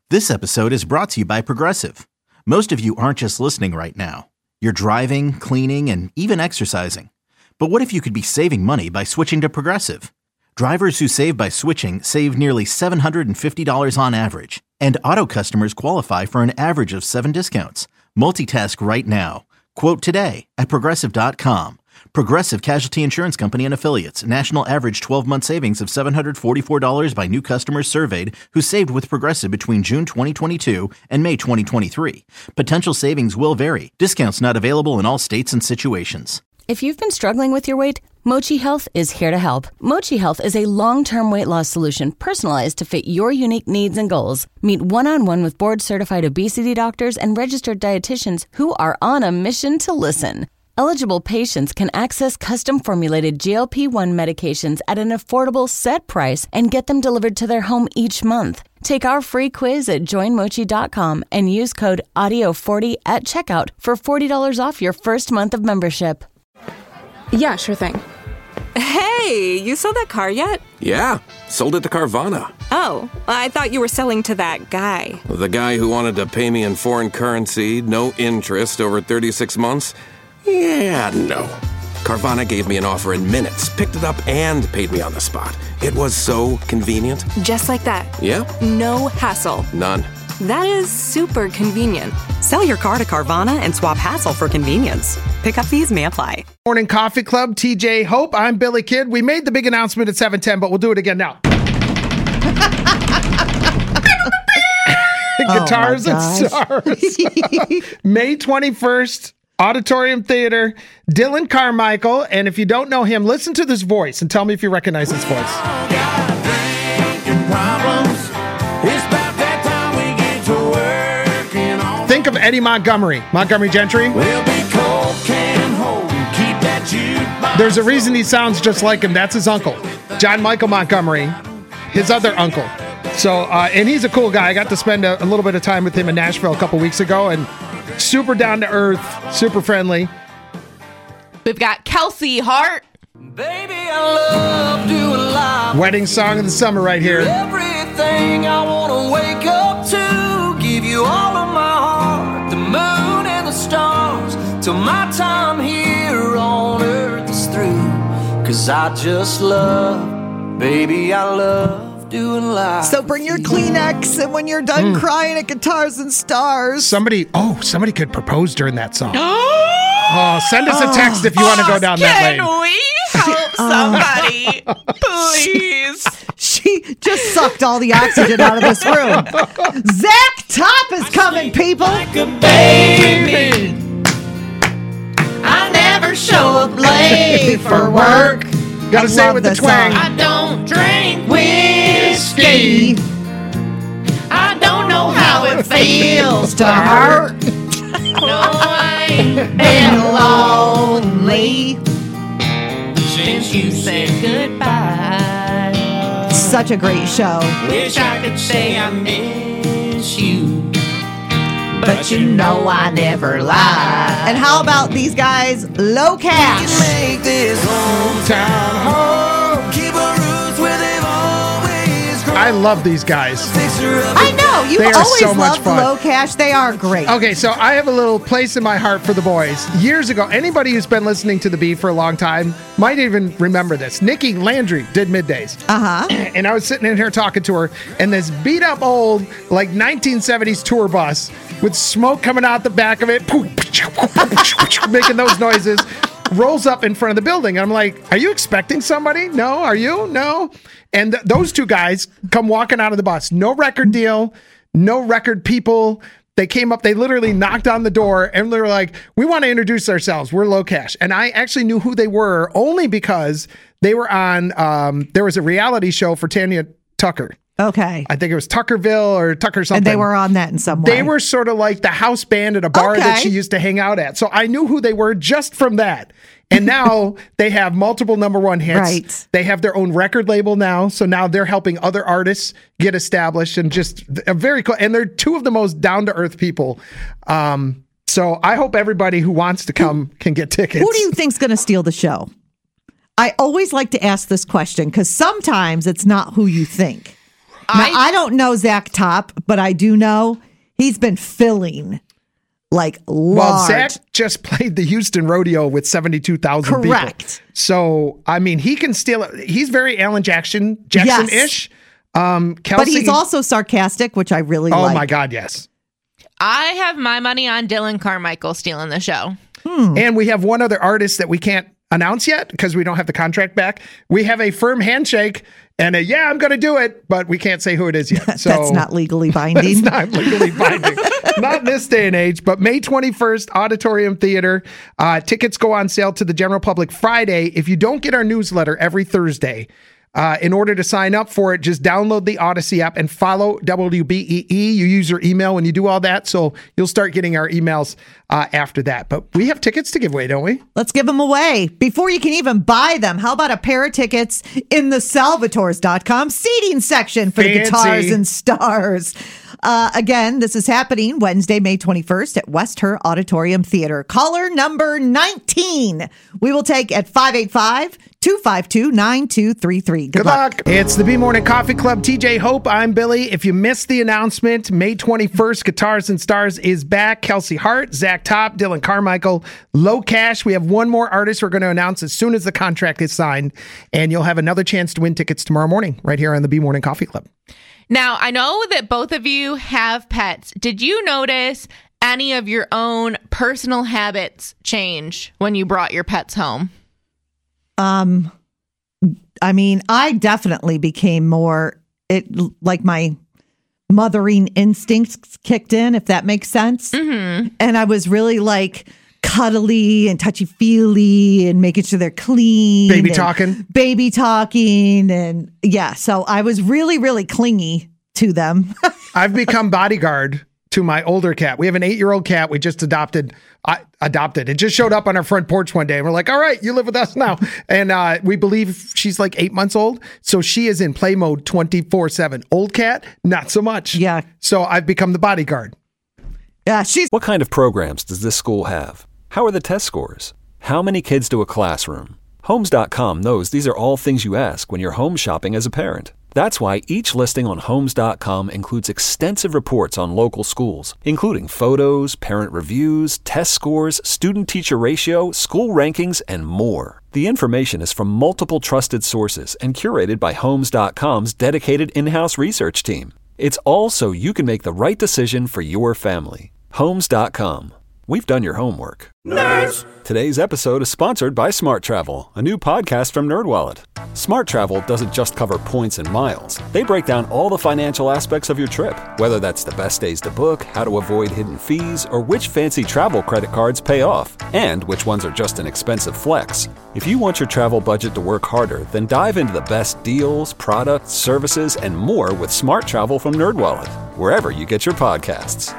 This episode is brought to you by Progressive. Most of you aren't just listening right now. You're driving, cleaning, and even exercising. But what if you could be saving money by switching to Progressive? Drivers who save by switching save nearly $750 on average. And auto customers qualify for an average of 7 discounts. Multitask right now. Quote today at Progressive.com. Progressive Casualty Insurance Company and Affiliates. National average 12-month savings of $744 by new customers surveyed who saved with Progressive between June 2022 and May 2023. Potential savings will vary. Discounts not available in all states and situations. If you've been struggling with your weight, Mochi Health is here to help. Mochi Health is a long-term weight loss solution personalized to fit your unique needs and goals. Meet one-on-one with board-certified obesity doctors and registered dietitians who are on a mission to listen. Eligible patients can access custom-formulated GLP-1 medications at an affordable set price and get them delivered to their home each month. Take our free quiz at joinmochi.com and use code AUDIO40 at checkout for $40 off your first month of membership. Yeah, sure thing. Hey, you sold that car yet? Yeah, sold it to Carvana. Oh, I thought you were selling to that guy. The guy who wanted to pay me in foreign currency, no interest, over 36 months? Yeah, no. Carvana gave me an offer in minutes, picked it up, and paid me on the spot. It was so convenient. Just like that. Yeah? No hassle. None. That is super convenient. Sell your car to Carvana and swap hassle for convenience. Pickup fees may apply. Morning Coffee Club, TJ Hope. I'm Billy Kidd. We made the big announcement at 7:10, but we'll do it again now. Guitars and Stars. May 21st, Auditorium Theater, Dylan Carmichael. And if you don't know him, listen to this voice and tell me if you recognize his voice. Think of Eddie Montgomery Gentry. There's a reason he sounds just like him. That's his uncle, John Michael Montgomery, his other uncle. So, and he's a cool guy. I got to spend a little bit of time with him in Nashville a couple weeks ago, and super down to earth, super friendly. We've got Kelsey Hart. Baby, I love doing life. Wedding song of the summer right here. Everything I want to wake up to, give you all of my heart, the moon and the stars, till my time here on earth is through. Cause I just love, baby, I love doing life. So bring your Kleenex, and when you're done crying at Guitars and Stars. Somebody could propose during that song. Send us a text if you want to go down that lane. Can we help somebody? Please. She just sucked all the oxygen out of this room. Zach Top is coming, people. Like a baby, I never show up late for work. Gotta say it with the twang. I don't drink whiskey. I don't know how it feels to hurt. No, I ain't been lonely since you said goodbye. Such a great show. Wish I could say I miss you, but you know I never lie. And how about these guys, Low Cash? We can make this hometown home. Keep our roots where they've always grown. I love these guys. I know. You They are always so much loved fun. Low Cash. They are great. Okay, so I have a little place in my heart for the boys. Years ago, anybody who's been listening to The Bee for a long time might even remember this. Nikki Landry did Middays. And I was sitting in here talking to her, and this beat up old, like 1970s tour bus with smoke coming out the back of it, making those noises, rolls up in front of the building. And I'm like, are you expecting somebody? No. Are you? No. And those two guys come walking out of the bus. No record deal, no record people. They came up, they literally knocked on the door, and they were like, we want to introduce ourselves. We're Low Cash. And I actually knew who they were only because they were on, there was a reality show for Tanya Tucker. Okay. I think it was Tuckerville or Tucker something. And they were on that in some way. They were sort of like the house band at a bar that she used to hang out at. So I knew who they were just from that. And now they have multiple number one hits. Right. They have their own record label now. So now they're helping other artists get established, and just a very cool. And they're two of the most down to earth people. So I hope everybody who wants to come can get tickets. Who do you think's going to steal the show? I always like to ask this question because sometimes it's not who you think. I don't know Zach Top, but I do know he's been filling like large. Well, Zach just played the Houston Rodeo with 72,000 people. Correct. So, I mean, he can steal it. He's very Alan Jackson-ish. Kelsey, but he's also sarcastic, which I really like. Oh, my God, yes. I have my money on Dylan Carmichael stealing the show. And we have one other artist that we can't announce yet because we don't have the contract back. We have a firm handshake and I'm going to do it, but we can't say who it is yet. So that's not legally binding. It's not legally binding. Not in this day and age, but May 21st, Auditorium Theater. Tickets go on sale to the general public Friday. If you don't get our newsletter every Thursday, in order to sign up for it, just download the Odyssey app and follow WBEE. You use your email when you do all that, so you'll start getting our emails after that. But we have tickets to give away, don't we? Let's give them away before you can even buy them. How about a pair of tickets in the Salvatores.com seating section for the Guitars and Stars? Again, this is happening Wednesday, May 21st at West Her Auditorium Theater. Caller number 19. We will take at 585-252-9233. Good luck. It's the B-Morning Coffee Club. TJ Hope. I'm Billy. If you missed the announcement, May 21st, Guitars and Stars is back. Kelsey Hart, Zach Top, Dylan Carmichael, Low Cash. We have one more artist we're going to announce as soon as the contract is signed, and you'll have another chance to win tickets tomorrow morning right here on the B-Morning Coffee Club. Now, I know that both of you have pets. Did you notice any of your own personal habits change when you brought your pets home? I mean, I definitely became more, like my mothering instincts kicked in, if that makes sense. Mm-hmm. And I was really like cuddly and touchy-feely and making sure they're clean. Baby talking. And so I was really, really clingy to them. I've become bodyguard to my older cat. We have an 8-year-old cat we just adopted. It just showed up on our front porch one day and we're like, all right, you live with us now. And we believe she's like 8 months old. So she is in play mode 24/7. Old cat, not so much. Yeah. So I've become the bodyguard. Yeah, What kind of programs does this school have? How are the test scores? How many kids do a classroom? Homes.com knows these are all things you ask when you're home shopping as a parent. That's why each listing on Homes.com includes extensive reports on local schools, including photos, parent reviews, test scores, student-teacher ratio, school rankings, and more. The information is from multiple trusted sources and curated by Homes.com's dedicated in-house research team. It's all so you can make the right decision for your family. Homes.com. We've done your homework. Nerds! Today's episode is sponsored by Smart Travel, a new podcast from NerdWallet. Smart Travel doesn't just cover points and miles. They break down all the financial aspects of your trip, whether that's the best days to book, how to avoid hidden fees, or which fancy travel credit cards pay off, and which ones are just an expensive flex. If you want your travel budget to work harder, then dive into the best deals, products, services, and more with Smart Travel from NerdWallet, wherever you get your podcasts.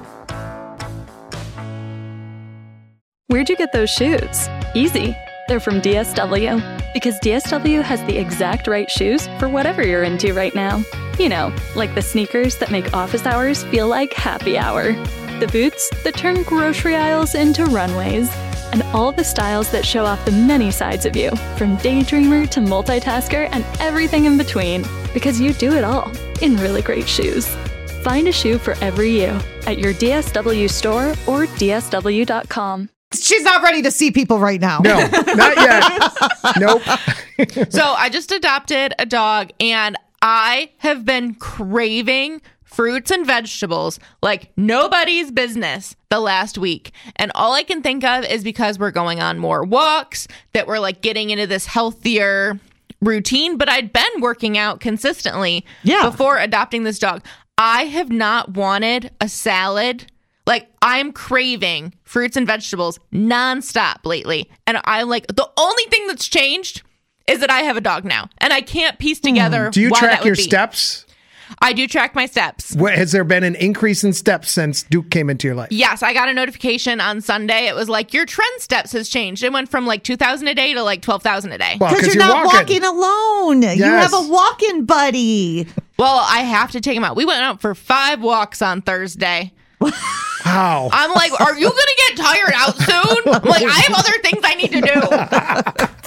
Where'd you get those shoes? Easy. They're from DSW. Because DSW has the exact right shoes for whatever you're into right now. You know, like the sneakers that make office hours feel like happy hour. The boots that turn grocery aisles into runways. And all the styles that show off the many sides of you, from daydreamer to multitasker and everything in between. Because you do it all in really great shoes. Find a shoe for every you at your DSW store or DSW.com. She's not ready to see people right now. No, not yet. Nope. So I just adopted a dog and I have been craving fruits and vegetables like nobody's business the last week. And all I can think of is because we're going on more walks, that we're like getting into this healthier routine. But I'd been working out consistently before adopting this dog. I have not wanted a salad. Like, I'm craving fruits and vegetables nonstop lately. And I'm like, the only thing that's changed is that I have a dog now. And I can't piece together Do you why track that would your be. steps? I do track my steps. Has there been an increase in steps since Duke came into your life? Yes, I got a notification on Sunday. It was like, your trend steps has changed. It went from like 2,000 a day to like 12,000 a day. Well, Because you're not walking alone. Yes. You have a walking buddy. Well, I have to take him out. We went out for 5 walks on Thursday. Wow. I'm like, are you going to get tired out soon? Like, I have other things I need to do.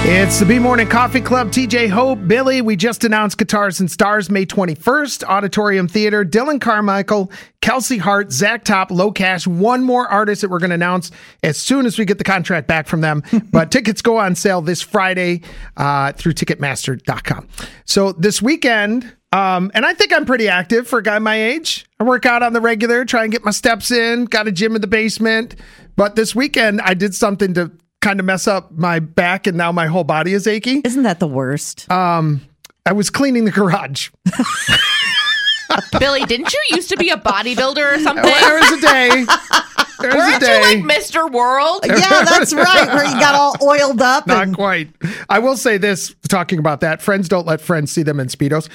It's the B-Morning Coffee Club. TJ Hope, Billy. We just announced Guitars and Stars May 21st, Auditorium Theater. Dylan Carmichael, Kelsey Hart, Zach Top, Low Cash. One more artist that we're going to announce as soon as we get the contract back from them. But tickets go on sale this Friday through Ticketmaster.com. So this weekend, and I think I'm pretty active for a guy my age. I work out on the regular, try and get my steps in. Got a gym in the basement. But this weekend, I did something to kind of mess up my back, and now my whole body is achy. Isn't that the worst? I was cleaning the garage. Billy, didn't you used to be a bodybuilder or something? There was a day. Weren't you like Mr. World? Yeah, that's right. Where you got all oiled up. Not quite. I will say this, talking about that, friends don't let friends see them in Speedos.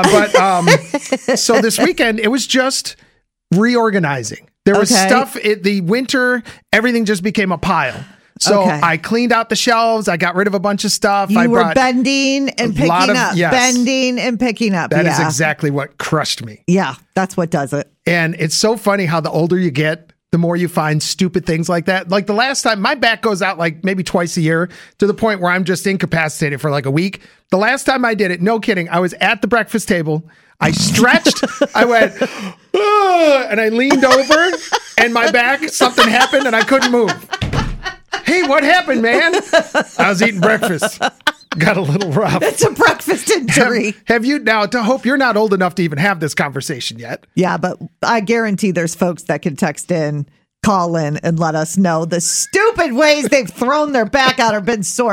So this weekend, it was just reorganizing. There was stuff, the winter, everything just became a pile. So I cleaned out the shelves. I got rid of a bunch of stuff. You were bending and picking up. Yes. Bending and picking up. That is exactly what crushed me. Yeah, that's what does it. And it's so funny how the older you get, the more you find stupid things like that. Like the last time, my back goes out like maybe twice a year to the point where I'm just incapacitated for like a week. The last time I did it, no kidding, I was at the breakfast table. I stretched. I went, and I leaned over, and my back, something happened, and I couldn't move. Hey, what happened, man? I was eating breakfast. Got a little rough. It's a breakfast injury. Have you now, to hope you're not old enough to even have this conversation yet? Yeah, but I guarantee there's folks that can text in, call in, and let us know the stupid ways they've thrown their back out or been sore.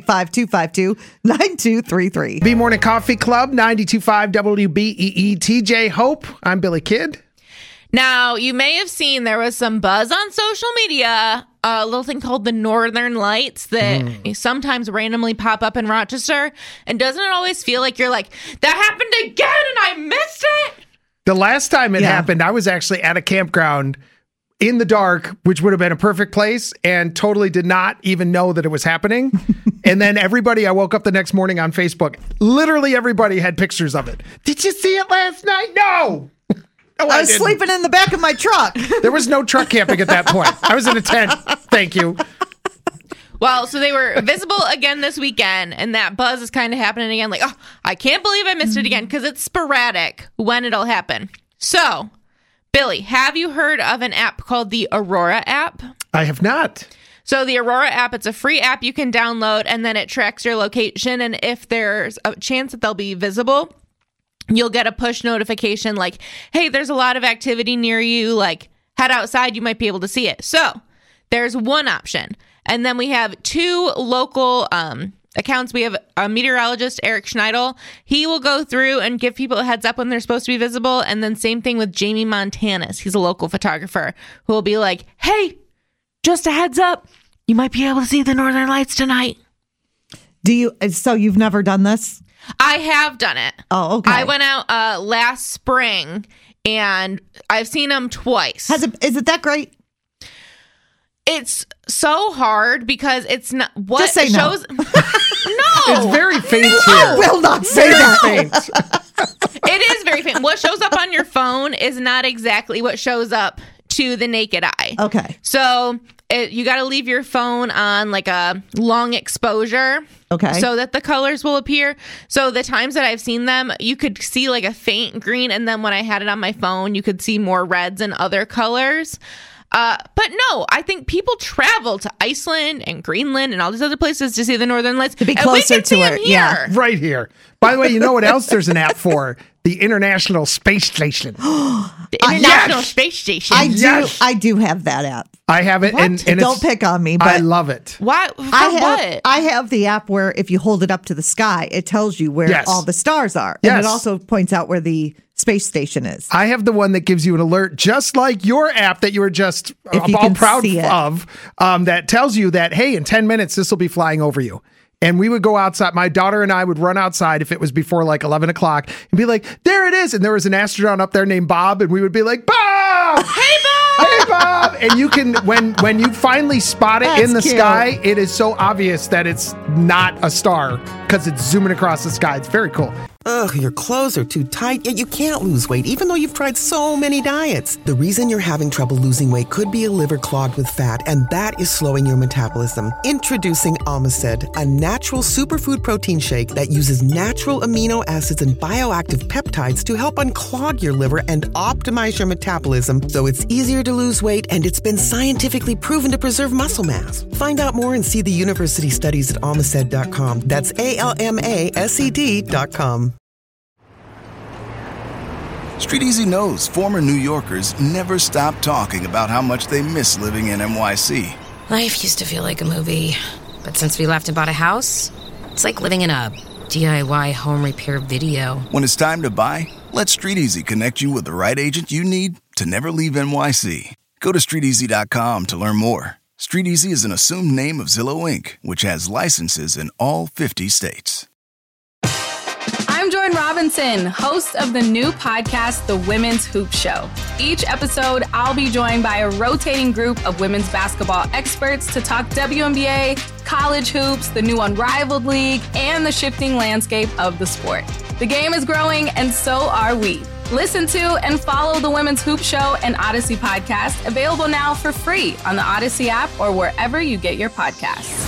585-252-9233. B-Morning Coffee Club, 92.5 WBEE. TJ Hope. I'm Billy Kidd. Now, you may have seen there was some buzz on social media, a little thing called the Northern Lights that sometimes randomly pop up in Rochester. And doesn't it always feel like you're like, that happened again and I missed it? The last time it happened, I was actually at a campground in the dark, which would have been a perfect place, and totally did not even know that it was happening. And then I woke up the next morning on Facebook. Literally everybody had pictures of it. Did you see it last night? No. No, I was sleeping in the back of my truck. There was no truck camping at that point. I was in a tent. Thank you. Well, so they were visible again this weekend, and that buzz is kind of happening again. Like, oh, I can't believe I missed it again, because it's sporadic when it'll happen. So, Billy, have you heard of an app called the Aurora app? I have not. So the Aurora app, it's a free app you can download, and then it tracks your location, and if there's a chance that they'll be visible, you'll get a push notification like, hey, there's a lot of activity near you, like head outside, you might be able to see it. So there's one option. And then we have two local accounts. We have a meteorologist, Eric Schneidel. He will go through and give people a heads up when they're supposed to be visible. And then same thing with Jamie Montanus. He's a local photographer who will be like, hey, just a heads up, you might be able to see the Northern Lights tonight. So you've never done this? I have done it. Oh, okay. I went out last spring, and I've seen them twice. Is it that great? It's so hard because it's not what just say shows. No. No, it's very faint here. I will not say that. Faint. It is very faint. What shows up on your phone is not exactly what shows up to the naked eye. Okay. So you got to leave your phone on like a long exposure. Okay. So that the colors will appear. So the times that I've seen them, you could see like a faint green. And then when I had it on my phone, you could see more reds and other colors. But no, I think people travel to Iceland and Greenland and all these other places to see the Northern Lights. To be closer to it. Yeah. Right here. By the way, you know what else there's an app for? The International Space Station. The International Space Station. I do have that app. I have it. And don't pick on me, but I love it. Why? I have the app where if you hold it up to the sky, it tells you where all the stars are. And it also points out where the space station is. I have the one that gives you an alert, just like your app that you were just all proud of, that tells you that, hey, in 10 minutes, this will be flying over you. And we would go outside. My daughter and I would run outside if it was before like 11 o'clock and be like, there it is. And there was an astronaut up there named Bob. And we would be like, Bob! Hey, Bob! Hey, Bob! And you can, when you finally spot it in the sky, it is so obvious that it's not a star because it's zooming across the sky. It's very cool. Ugh, your clothes are too tight, yet you can't lose weight even though you've tried so many diets. The reason you're having trouble losing weight could be a liver clogged with fat, and that is slowing your metabolism. Introducing Almacid, a natural superfood protein shake that uses natural amino acids and bioactive peptides to help unclog your liver and optimize your metabolism so it's easier to lose weight, and it's been scientifically proven to preserve muscle mass. Find out more and see the university studies at almacid.com. That's ALMASED.com. Street Easy knows former New Yorkers never stop talking about how much they miss living in NYC. Life used to feel like a movie, but since we left and bought a house, it's like living in a DIY home repair video. When it's time to buy, let Street Easy connect you with the right agent you need to never leave NYC. Go to StreetEasy.com to learn more. Street Easy is an assumed name of Zillow Inc., which has licenses in all 50 states. I'm Jordan Robinson, host of the new podcast, The Women's Hoop Show. Each episode, I'll be joined by a rotating group of women's basketball experts to talk WNBA, college hoops, the new Unrivaled League, and the shifting landscape of the sport. The game is growing, and so are we. Listen to and follow The Women's Hoop Show and Odyssey podcast, available now for free on the Odyssey app or wherever you get your podcasts.